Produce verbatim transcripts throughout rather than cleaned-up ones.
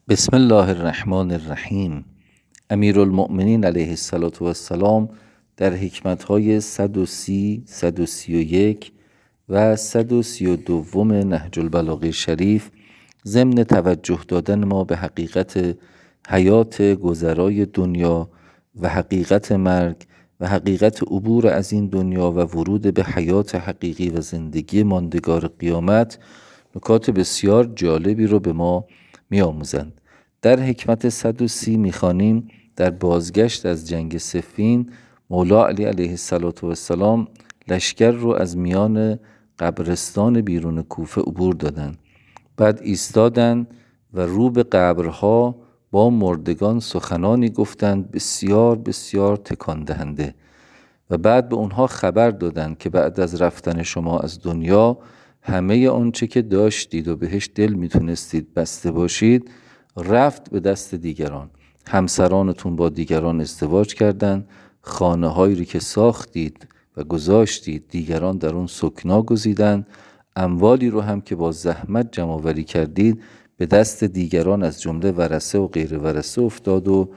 بسم الله الرحمن الرحیم. امیرالمؤمنین علیه السلام در حکمتهای صد و سی، صد و سی و یک و صد و سی و دو نهج البلاغه شریف ضمن توجه دادن ما به حقیقت حیات گذرای دنیا و حقیقت مرگ و حقیقت عبور از این دنیا و ورود به حیات حقیقی و زندگی ماندگار قیامت نکات بسیار جالبی رو به ما می آموزند. در حکمت صد و سی می خوانیم در بازگشت از جنگ صفین مولا علی علیه السلام لشکر رو از میان قبرستان بیرون کوفه عبور دادن، بعد ایستادن و رو به قبرها با مردگان سخنانی گفتند بسیار بسیار تکان دهنده و بعد به اونها خبر دادند که بعد از رفتن شما از دنیا همه آنچه که داشتید و بهش دل میتونستید بسته باشید رفت به دست دیگران. همسرانتون با دیگران ازدواج کردند، خانه هایی که ساختید و گذاشتید دیگران در اون سکنا گزیدند، اموالی رو هم که با زحمت جمع آوری کردید به دست دیگران از جمله ورثه و غیر ورثه افتاد و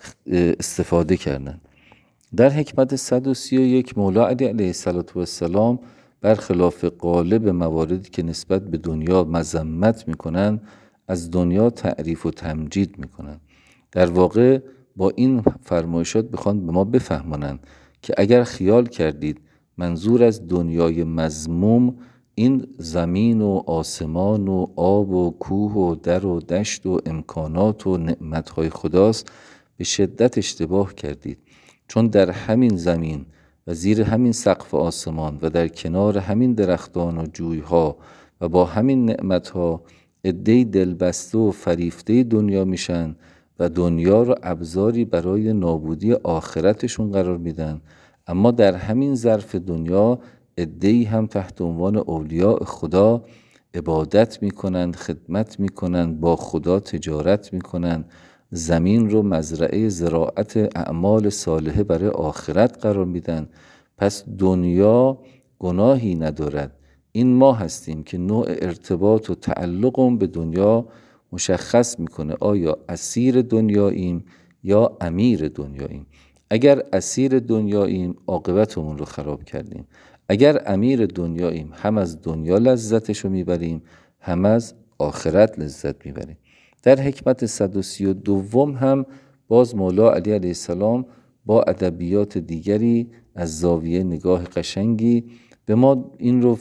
استفاده کردند. در حکمت صد و سی و یک مولا علی علیه السلام برخلاف غالب مواردی که نسبت به دنیا مذمت میکنن از دنیا تعریف و تمجید میکنن. در واقع با این فرمایشات بخوان به ما بفهمانن که اگر خیال کردید منظور از دنیای مذموم این زمین و آسمان و آب و کوه و در و دشت و امکانات و نعمتهای خداست، به شدت اشتباه کردید. چون در همین زمین و زیر همین سقف آسمان و در کنار همین درختان و جویها و با همین نعمتها عده‌ای دلبسته و فریفته دنیا میشن و دنیا رو ابزاری برای نابودی آخرتشون قرار میدن، اما در همین ظرف دنیا عده‌ای هم تحت عنوان اولیاء خدا عبادت میکنن، خدمت میکنن، با خدا تجارت میکنن، زمین رو مزرعه زراعت اعمال صالحه برای آخرت قرار میدن. پس دنیا گناهی ندارد. این ما هستیم که نوع ارتباط و تعلقم به دنیا مشخص میکنه آیا اسیر دنیاییم یا امیر دنیاییم. اگر اسیر دنیاییم عاقبتمون رو خراب کردیم، اگر امیر دنیاییم هم از دنیا لذتش رو میبریم هم از آخرت لذت میبریم. در حکمت صد و سی و دوم هم باز مولا علی علیه السلام با ادبیات دیگری از زاویه نگاه قشنگی به ما این رو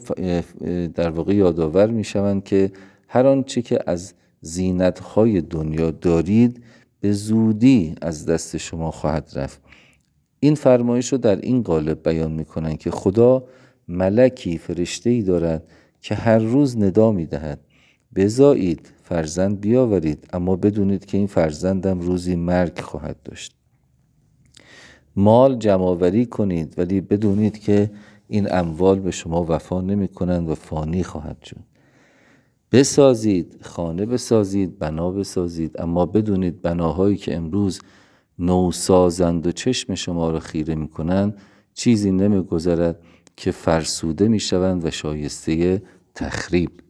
در واقع یادآور میشوند که هر آنچه که از زینت‌های دنیا دارید به زودی از دست شما خواهد رفت. این فرمایش رو در این قالب بیان میکنن که خدا ملکی فرشته‌ای دارد که هر روز ندا میدهد بزایید فرزند بیاورید، اما بدونید که این فرزندم روزی مرگ خواهد داشت. مال جمع آوری کنید ولی بدونید که این اموال به شما وفا نمی کنند و فانی خواهد شد. بسازید، خانه بسازید، بنا بسازید، اما بدونید بناهایی که امروز نو سازند و چشم شما را خیره می کنند چیزی نمی گذرد که فرسوده می شوند و شایسته تخریب.